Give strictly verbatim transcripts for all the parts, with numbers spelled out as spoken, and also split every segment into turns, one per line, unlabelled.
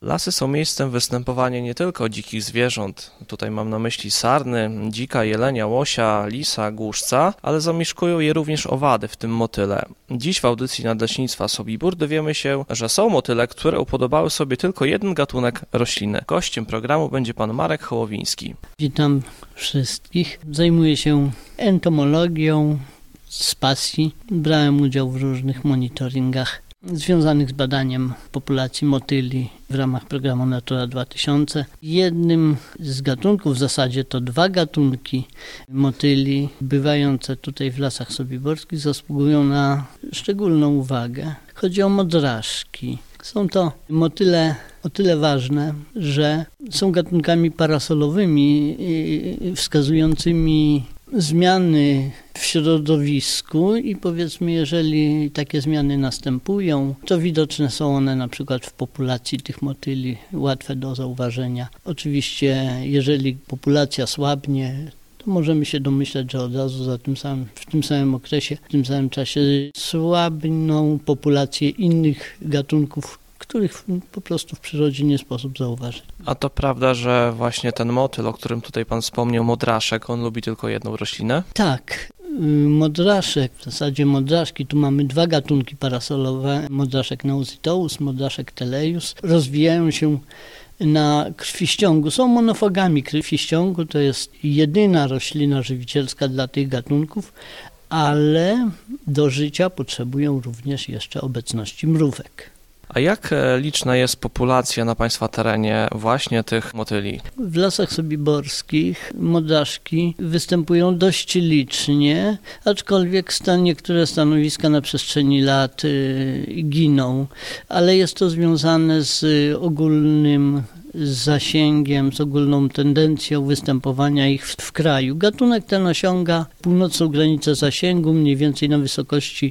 Lasy są miejscem występowania nie tylko dzikich zwierząt, tutaj mam na myśli sarny, dzika, jelenia, łosia, lisa, głuszca, ale zamieszkują je również owady, w tym motyle. Dziś w audycji Nadleśnictwa Sobibór dowiemy się, że są motyle, które upodobały sobie tylko jeden gatunek rośliny. Gościem programu będzie pan Marek Hołowiński.
Witam wszystkich. Zajmuję się entomologią z pasji. Brałem udział w różnych monitoringach związanych z badaniem populacji motyli w ramach programu Natura dwa tysiące. Jednym z gatunków, w zasadzie to dwa gatunki motyli bywające tutaj w lasach sobiborskich zasługują na szczególną uwagę. Chodzi o modraszki. Są to motyle o tyle ważne, że są gatunkami parasolowymi wskazującymi zmiany w środowisku i powiedzmy, jeżeli takie zmiany następują, to widoczne są one na przykład w populacji tych motyli, łatwe do zauważenia. Oczywiście, jeżeli populacja słabnie, to możemy się domyślać, że od razu za tym samym, w tym samym okresie, w tym samym czasie słabną populacje innych gatunków, których po prostu w przyrodzie nie sposób zauważyć.
A to prawda, że właśnie ten motyl, o którym tutaj pan wspomniał, modraszek, on lubi tylko jedną roślinę?
Tak. Modraszek, w zasadzie modraszki, tu mamy dwa gatunki parasolowe, modraszek nausitous, modraszek telejus, rozwijają się na krwiściągu, są monofagami krwiściągu, to jest jedyna roślina żywicielska dla tych gatunków, ale do życia potrzebują również jeszcze obecności mrówek.
A jak liczna jest populacja na państwa terenie właśnie tych motyli?
W lasach sobiborskich modraszki występują dość licznie, aczkolwiek stan, niektóre stanowiska na przestrzeni lat y, giną, ale jest to związane z ogólnym zasięgiem, z ogólną tendencją występowania ich w, w kraju. Gatunek ten osiąga północną granicę zasięgu, mniej więcej na wysokości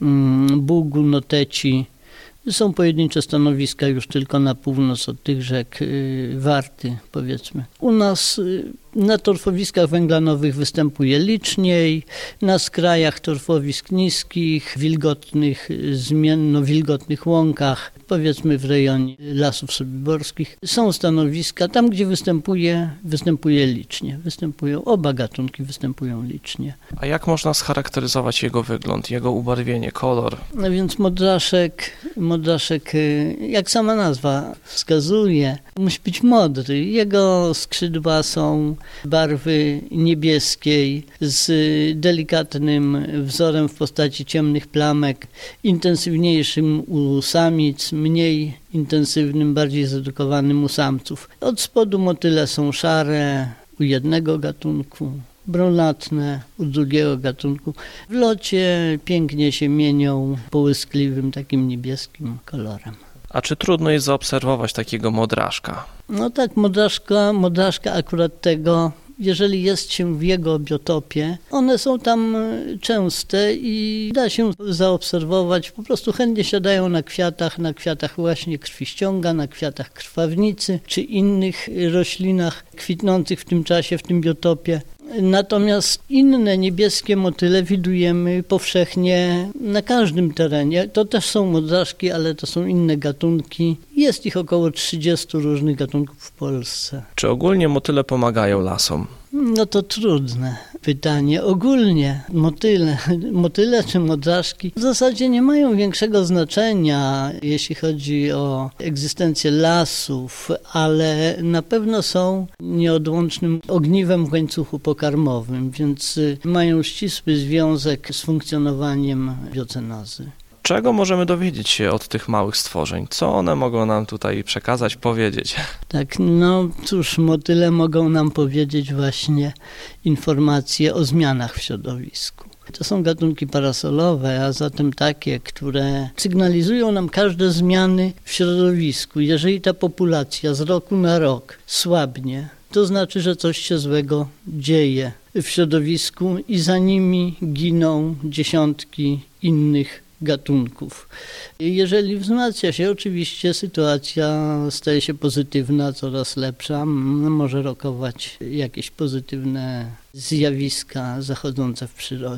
mm, Bugu, Noteci. Są pojedyncze stanowiska już tylko na północ od tych rzek y, Warty, powiedzmy. U nas y, na torfowiskach węglanowych występuje liczniej, na skrajach torfowisk niskich, wilgotnych, zmienno-wilgotnych łąkach, powiedzmy w rejonie lasów sobiborskich. Są stanowiska, tam gdzie występuje, występuje licznie. Występują, oba gatunki występują licznie.
A jak można scharakteryzować jego wygląd, jego ubarwienie, kolor?
No więc modraszek, modraszek, jak sama nazwa wskazuje, musi być modry. Jego skrzydła są barwy niebieskiej z delikatnym wzorem w postaci ciemnych plamek, intensywniejszym u samic, mniej intensywnym, bardziej zredukowanym u samców. Od spodu motyle są szare u jednego gatunku, brunatne u drugiego gatunku. W locie pięknie się mienią połyskliwym, takim niebieskim kolorem.
A czy trudno jest zaobserwować takiego modraszka?
No tak, modraszka, modraszka akurat tego, jeżeli jest się w jego biotopie, one są tam częste i da się zaobserwować, po prostu chętnie siadają na kwiatach, na kwiatach właśnie krwiściąga, na kwiatach krwawnicy, czy innych roślinach kwitnących w tym czasie, w tym biotopie. Natomiast inne niebieskie motyle widujemy powszechnie na każdym terenie. To też są modraszki, ale to są inne gatunki. Jest ich około trzydziestu różnych gatunków w Polsce.
Czy ogólnie motyle pomagają lasom?
No to trudne pytanie. Ogólnie motyle, motyle czy modraszki w zasadzie nie mają większego znaczenia, jeśli chodzi o egzystencję lasów, ale na pewno są nieodłącznym ogniwem w łańcuchu pokarmowym, więc mają ścisły związek z funkcjonowaniem biocenozy.
Czego możemy dowiedzieć się od tych małych stworzeń? Co one mogą nam tutaj przekazać, powiedzieć?
Tak, no cóż, motyle mogą nam powiedzieć właśnie informacje o zmianach w środowisku. To są gatunki parasolowe, a zatem takie, które sygnalizują nam każde zmiany w środowisku. Jeżeli ta populacja z roku na rok słabnie, to znaczy, że coś się złego dzieje w środowisku i za nimi giną dziesiątki innych gatunków. Jeżeli wzmacnia się, oczywiście sytuacja staje się pozytywna, coraz lepsza, może rokować jakieś pozytywne zjawiska zachodzące w przyrodzie.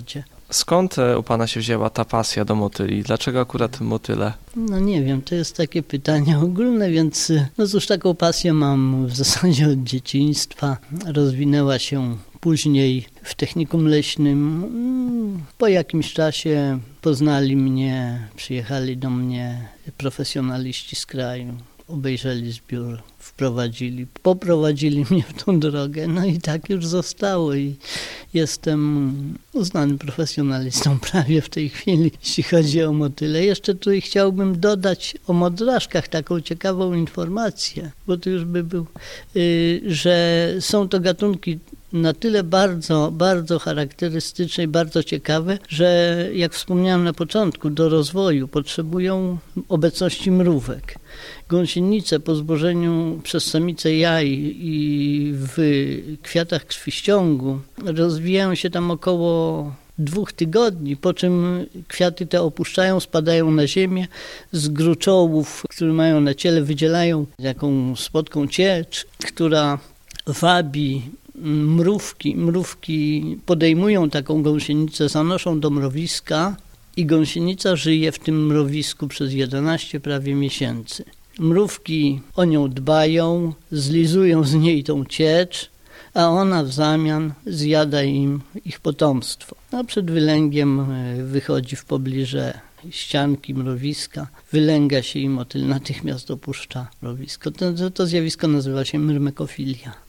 Skąd e, u Pana się wzięła ta pasja do motyli? Dlaczego akurat motyle?
No nie wiem, to jest takie pytanie ogólne, więc no cóż, taką pasję mam w zasadzie od dzieciństwa. Rozwinęła się później w technikum leśnym. Po jakimś czasie poznali mnie, przyjechali do mnie profesjonaliści z kraju. Obejrzeli zbiór, wprowadzili, poprowadzili mnie w tą drogę, no i tak już zostało i jestem uznanym profesjonalistą prawie w tej chwili, jeśli chodzi o motyle. Jeszcze tutaj chciałbym dodać o modraszkach taką ciekawą informację, bo to już by był, yy, że są to gatunki na tyle bardzo, bardzo charakterystyczne i bardzo ciekawe, że jak wspomniałem na początku, do rozwoju potrzebują obecności mrówek. Gąsienice po zbożeniu przez samicę jaj i w kwiatach krwiściągu rozwijają się tam około dwóch tygodni, po czym kwiaty te opuszczają, spadają na ziemię, z gruczołów, które mają na ciele, wydzielają taką słodką ciecz, która wabi mrówki. Mrówki podejmują taką gąsienicę, zanoszą do mrowiska i gąsienica żyje w tym mrowisku przez jedenaście prawie miesięcy. Mrówki o nią dbają, zlizują z niej tą ciecz, a ona w zamian zjada im ich potomstwo. A przed wylęgiem wychodzi w pobliże ścianki mrowiska, wylęga się i motyl natychmiast opuszcza mrowisko. To, to, to zjawisko nazywa się myrmekofilia.